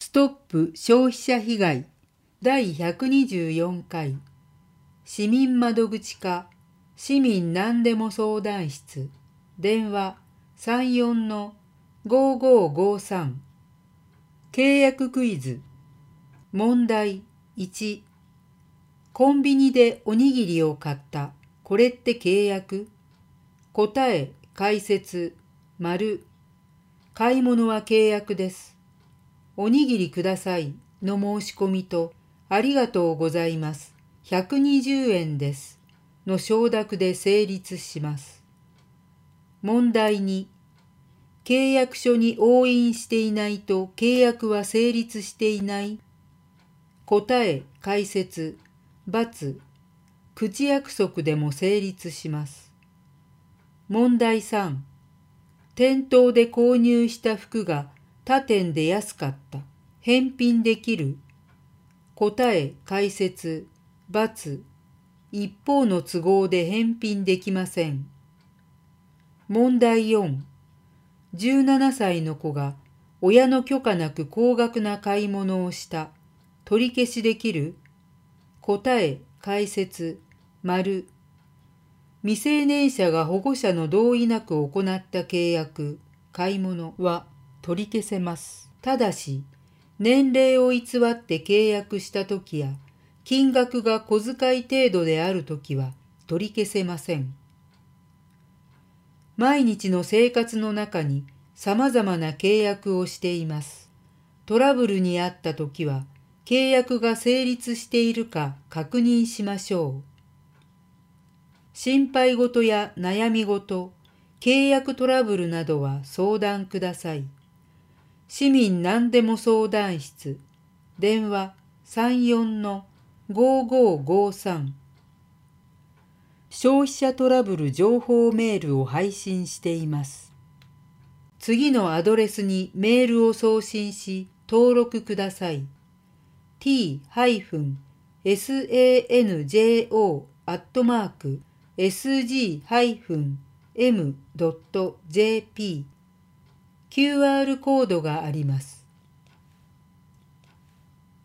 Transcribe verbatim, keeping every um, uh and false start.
ストップ消費者被害だいひゃくにじゅうよんかい市民窓口課市民何でも相談室電話 さんよんのごごーごーさん 契約クイズ問題いちコンビニでおにぎりを買ったこれって契約答え解説丸買い物は契約ですおにぎりくださいの申し込みとありがとうございますひゃくにじゅうえんですの承諾で成立します問題に契約書に押印していないと契約は成立していない答え解説×口約束でも成立します問題さん店頭で購入した服が他店で安かった返品できる答え解説×一方の都合で返品できません問題よんじゅうななさいの子が親の許可なく高額な買い物をした取り消しできる答え解説丸未成年者が保護者の同意なく行った契約買い物は取り消せますただし年齢を偽って契約したときや金額が小遣い程度であるときは取り消せません毎日の生活の中にさまざまな契約をしていますトラブルにあったときは契約が成立しているか確認しましょう心配事や悩み事、契約トラブルなどは相談ください。市民何でも相談室、電話 さんよんのごごーごーさん 消費者トラブル情報メールを配信しています。次のアドレスにメールを送信し登録ください。ティー サンジョー アットマークエスジー エム ドット ジェーピー キューアール コードがあります。